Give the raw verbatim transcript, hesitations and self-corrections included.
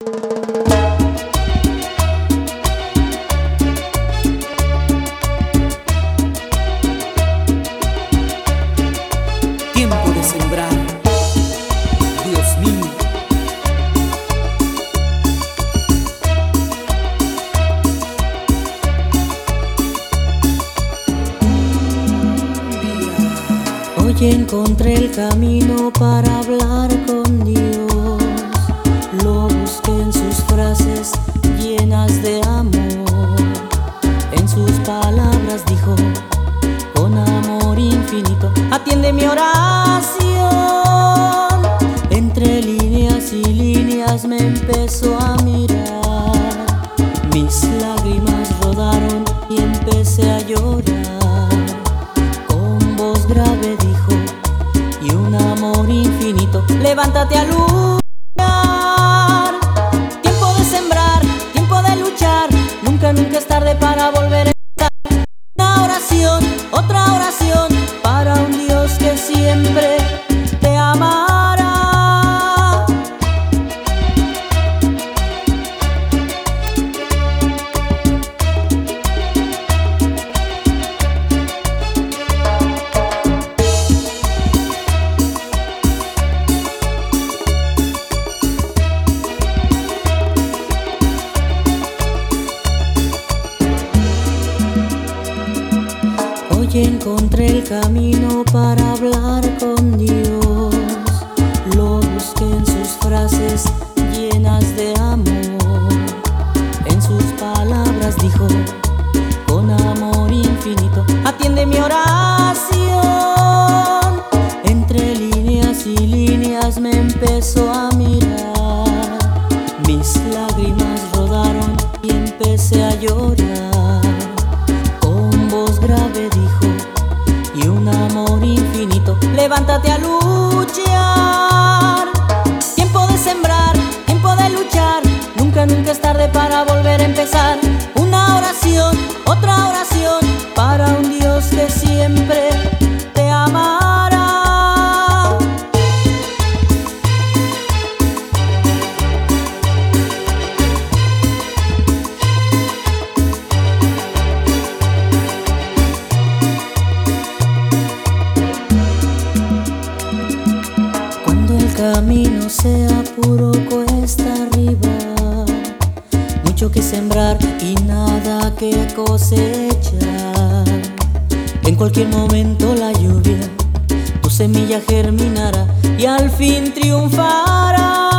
Tiempo de sembrar, Dios mío. Hoy encontré el camino para hablar con Dios. Lo busqué en sus frases llenas de amor. En sus palabras dijo con amor infinito: atiende mi oración. Entre líneas y líneas me empezó a mirar. Mis lágrimas rodaron y empecé a llorar. Grave dijo, y un amor infinito: levántate a luchar. Tiempo de sembrar, tiempo de luchar. Nunca, nunca es tarde para volver a empezar. Una oración, otra oración, para un Dios que siempre te amará. Hoy encontré el camino para hablar con Dios. Lo busqué en sus frases llenas de amor. En sus palabras dijo con amor infinito: atiende mi oración. Entre líneas y líneas me empezó a mirar. Mis lágrimas rodaron y empecé a llorar. Con voz grave dijo, y un amor infinito: levántate a luchar. Tiempo de sembrar, tiempo de luchar. Nunca, nunca es tarde para volver a empezar. Una oración, otra oración, para un Dios que siempre te amará. Camino sea puro cuesta arriba, mucho que sembrar y nada que cosechar. En cualquier momento la lluvia, tu semilla germinará y al fin triunfará.